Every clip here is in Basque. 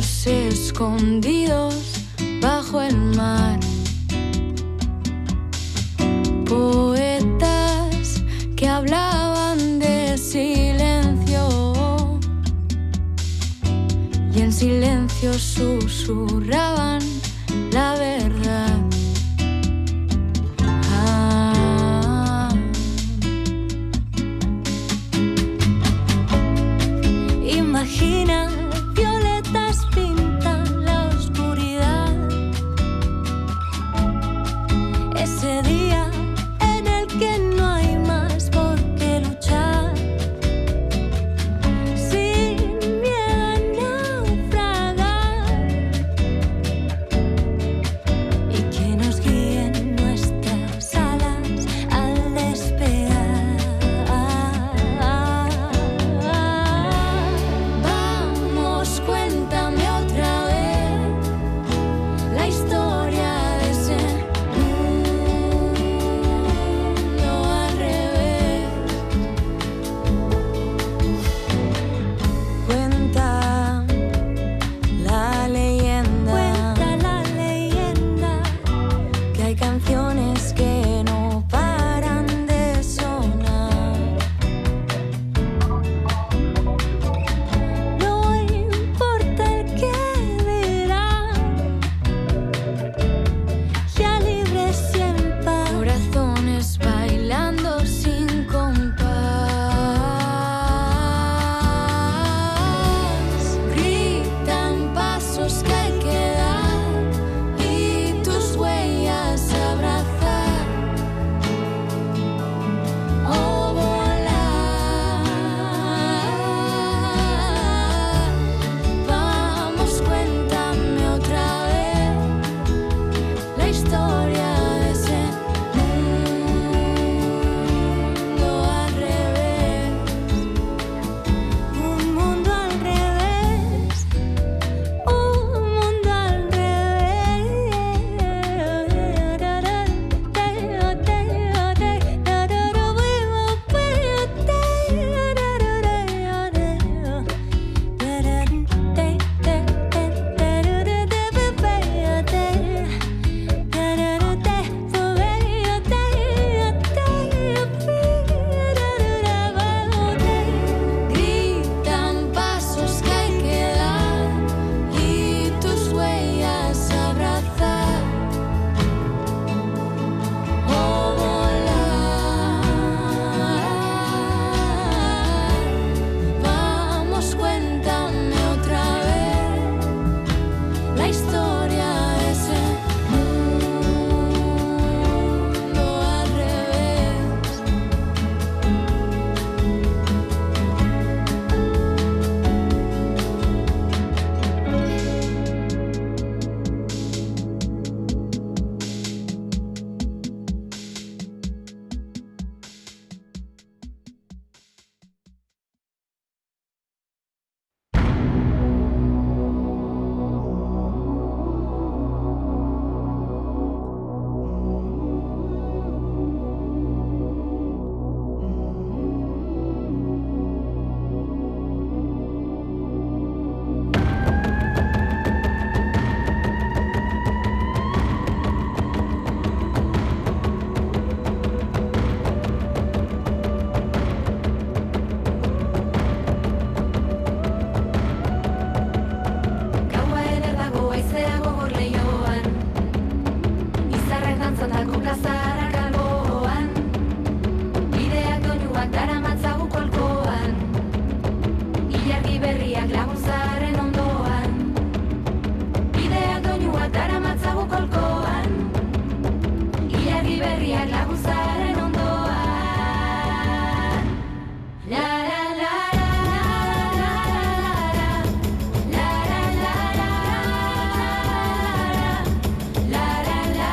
Cuentos escondidos bajo el mar. Poetas que hablaban de silencio y en silencio susurraban la verdad. Imagina, violetas pintan la oscuridad. Ese día en el que no hay más por qué luchar. Sin miedo a naufragar. Y que nos guíen nuestras alas al despegar. Vamos, cuéntame otra vez la historia de ese mundo al revés. Cuenta la leyenda, que hay canciones que no paran de sonar. No importa el que dirán, ya libre siempre. Corazones bailando sin compás. Gritan pasos que hay que dar y tus huellas abrazar. O volar. Vamos, cuéntame otra vez la historia de ese mundo al revés. Un mundo al revés. Un mundo al Gritan pasos que hay que dar y tus huellas abrazar. O volar. Vamos, cuéntame otra vez la historia de ese mundo al revés. Gaua eder dago haizea gogor lehioan, izarrek dantzatako plazarak alboan, bideak doinuak daramatzagu kolkoan, ilargi berriak laguntzaren ondoan, bideak doinuak daramatzagu kolkoan, ilargi berriak laguntzaren ondoan. La la la la la la la la la la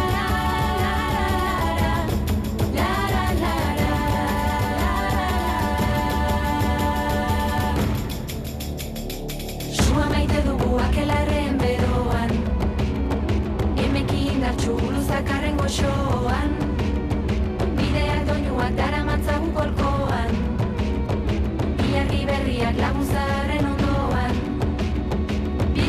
Sua maite dugu akelarren beroan, emeki indartsu luzakarren goxoan, bideak doinuak daramatzagu kolkoan, ilargi berriak laguntzaren ondoan,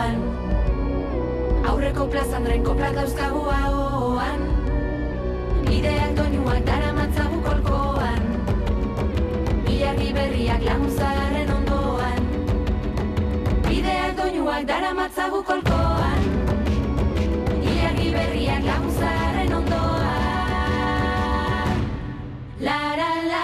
kolkoan. Aurreko plazan dren koplak dauzkagu ahoan. Ideak doinuak daramatzagu kolkoan. Ilargi berriak laguntzaren ondoan. Ideak doinuak daramatzagu kolkoan. Ilargi berriak laguntzaren ondoan. Lara, lara.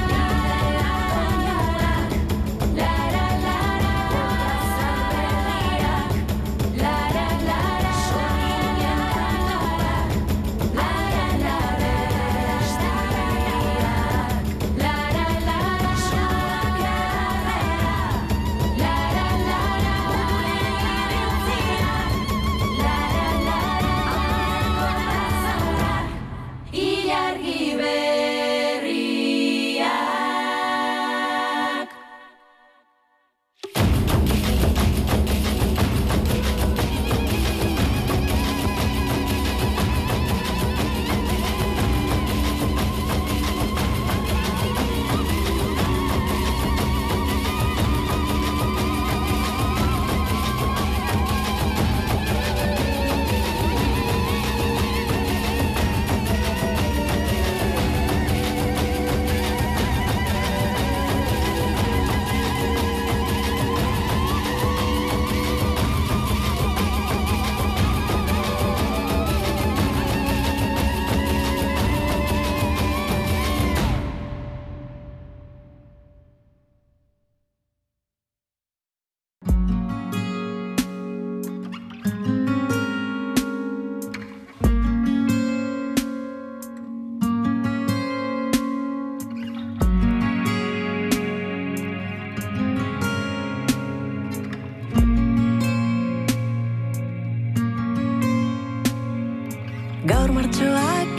Gaur martxoak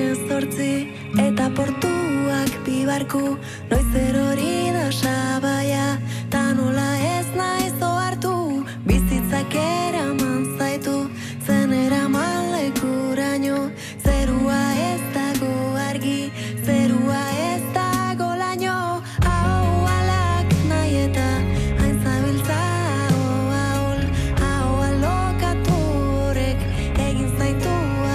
18 eta portuak bi barku, noiz erori da sabaia, ta nola ez naiz ohartu, bizitzak eraman zaitu, zen eraman lekuraino, zerua ez dago argi, zerua ez dago laino, ahoalak nahi eta hain zabiltza ahoa lokatu horrek egin zaitu.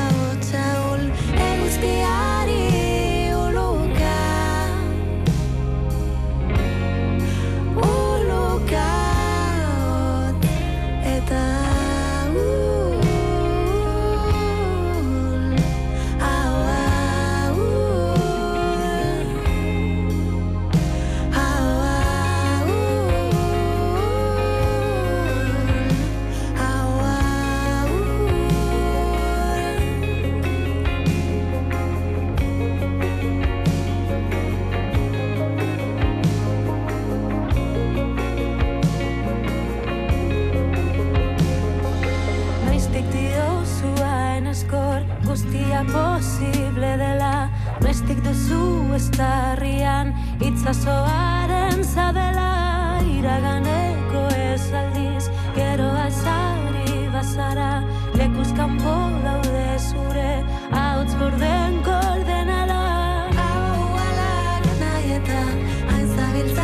Guztia posible dela, noiztik duzu estarrian, itzazoaren zabela, iraganeko esaldiz, geroa ezari bazara, lekuz kanpo daude zure, hauts gorden koordenala. Ahoalak nahi eta hain zabiltza,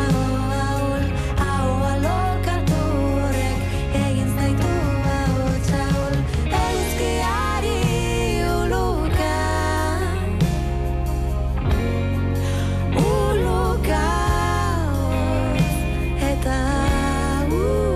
ahoa lokatu horrek egin zaitu ahotsa hol, eguzkiari uluka eta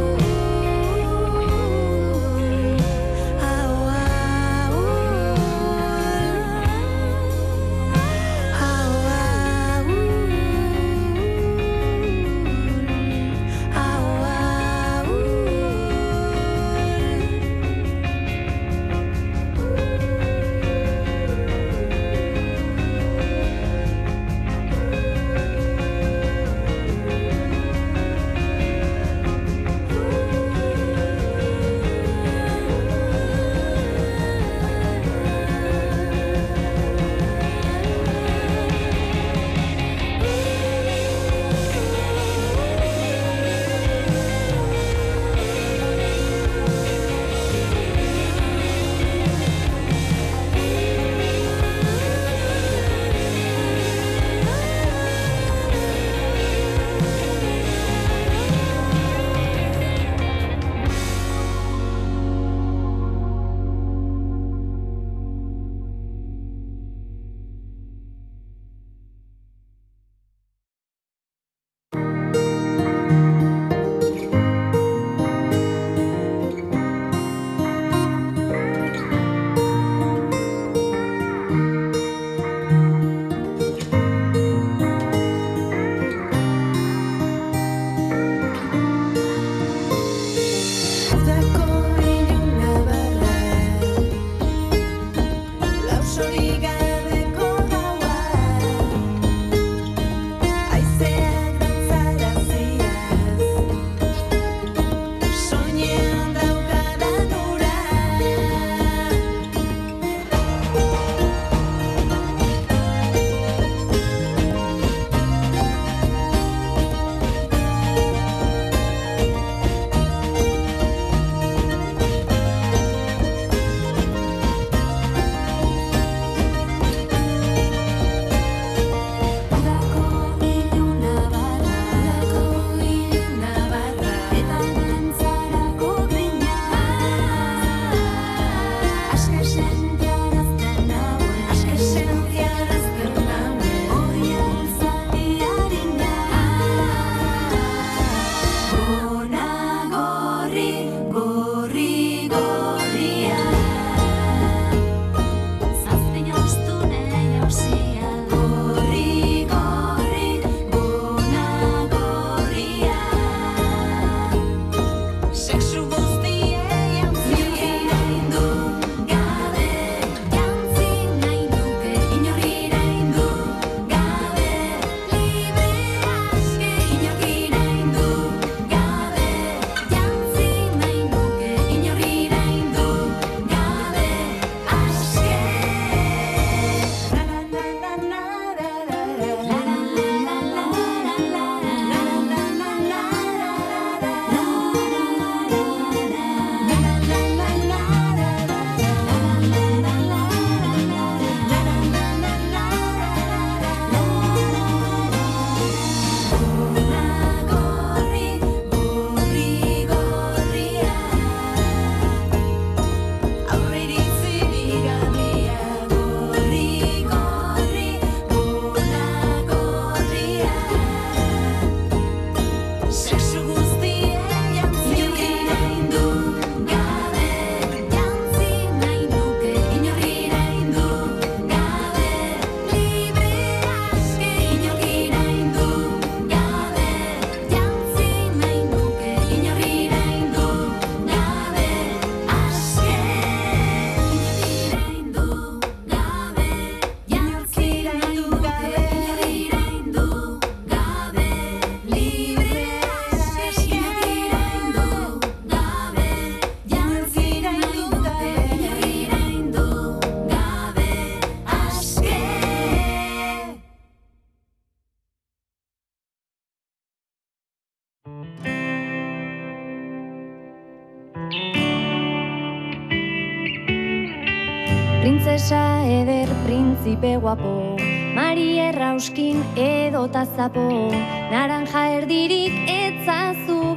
Printzesa eder, printzipe guapo, Mari errauskin edo tazapo, naranja erdirik etzazu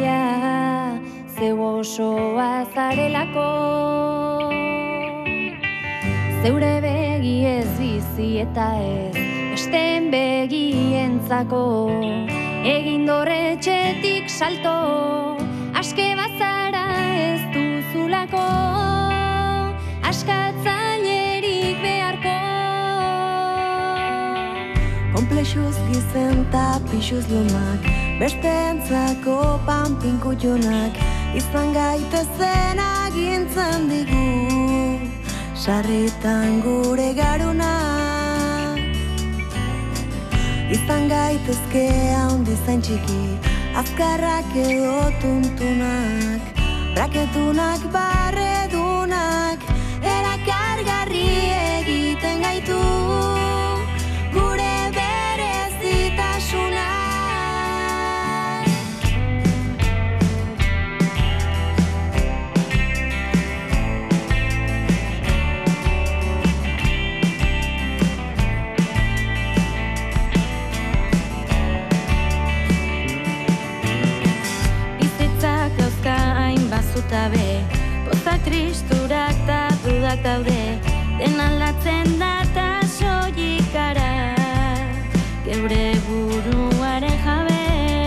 bila, zeu osoa zarelako. Zeure begi ez bizi eta ez, besteen begientzako, egin dorretxetik salto, aske bazara ez duzulako, askatzailerik beharko. Komplexuz gizen ta pixuz lumak, besteentzako panpinkutxunak, izan gaitezen agintzen digu, sarritan gure garunak. Izan gaitezke handi zain txiki, azkarrak edo tuntunak, braketunak barredunak, erakargarri egiten gaitu gure berezitasunak. Bizitzak dauzka hainbat zutabe, pozak tristurak ta dudak daude, den aldatzen da ta soilik gara, geure buruaren jabe.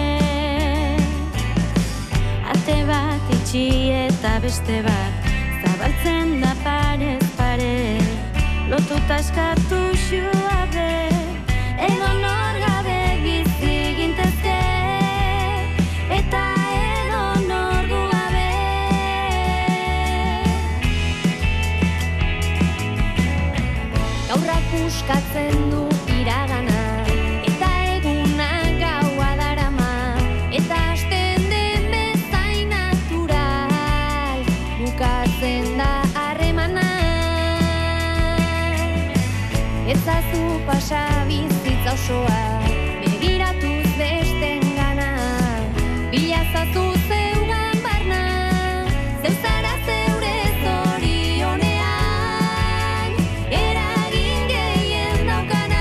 Ate bat itxi eta beste bat, zabaltzen da parez pare, lotuta eskatu xuabe, edo nor gabe bizi gintezke, eta edo nor gu gabe. Gaurrak puskatzen du iragana, eta eguna gaua darama, eta hasten den bezain natural, bukatzen da harremana. Ezazu pasa bizitza osoa, begiratuz bestengana, bilazazu zeugan barna, zeu zara zeure zorionean, eragin gehien daukana.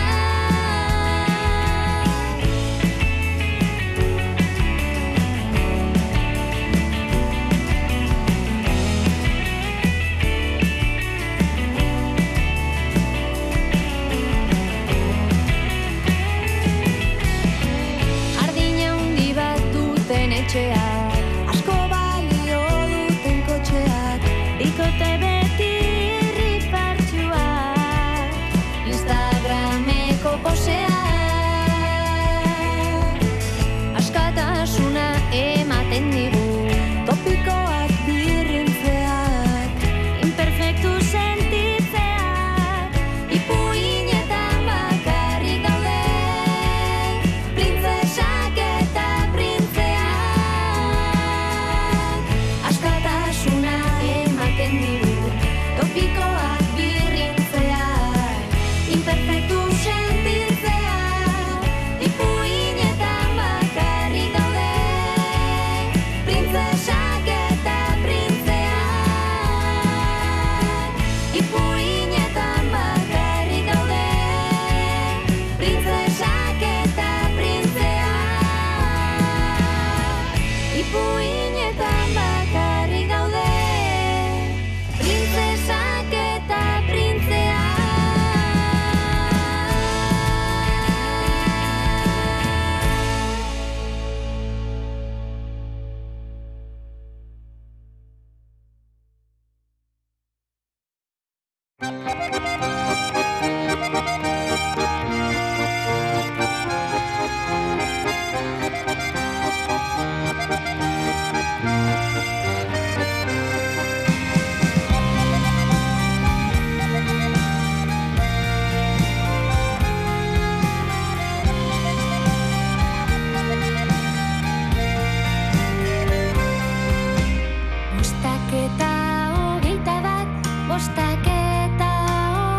Bostak eta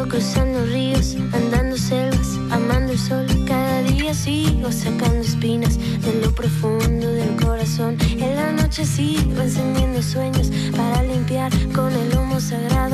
Sigo cruzando ríos, andando selvas, amando el sol. Cada día sigo sacando espinas de lo profundo del corazón. En la noche sigo encendiendo sueños para limpiar con el humo sagrado